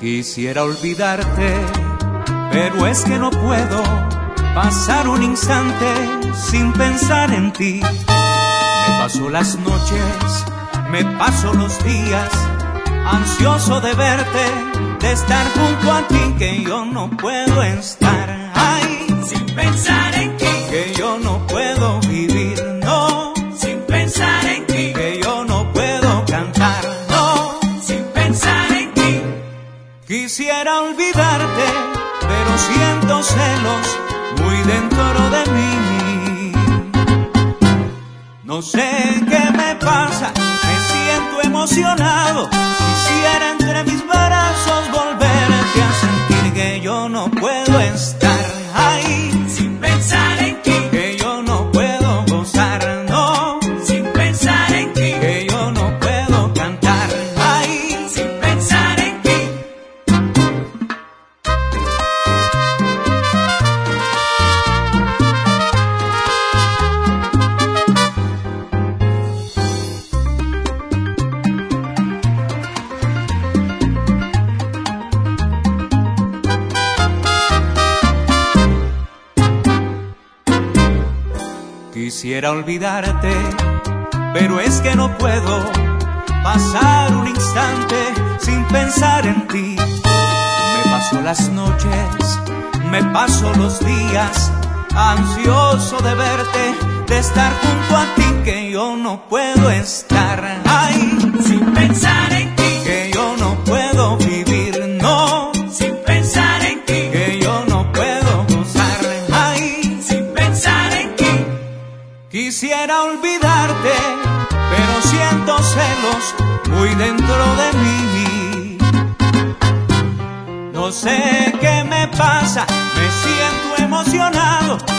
Quisiera olvidarte, pero es que no puedo pasar un instante sin pensar en ti. Me paso las noches, me paso los días, ansioso de verte, de estar junto a ti, que yo no puedo estar ahí sin pensar en ti, que yo no puedo vivir, no, sin pensar en ti, que yo no puedo cantar, no, sin pensar en ti. Quisiera olvidarte, pero siento celos muy dentro de mí. No sé qué me pasa, me siento emocionado. Quisiera entre mis brazos volverte a sentir, que yo no puedo estar ahí sin pensar en ti, que yo no puedo gozar, no, sin pensar en ti, que yo no puedo cantar ahí sin pensar en ti. Quisiera olvidarte, pero es que no puedo pasar un instante sin pensar en ti. Me paso las noches, me paso los días, ansioso de verte, de estar junto a ti, que yo no puedo estar ahí sin pensar en ti, que yo no puedo vivir, no, sin pensar en ti, que yo no puedo gozar ahí sin pensar en ti. Quisiera olvidarte, pero siento celos muy dentro de mí. No sé qué me pasa, me siento emocionado.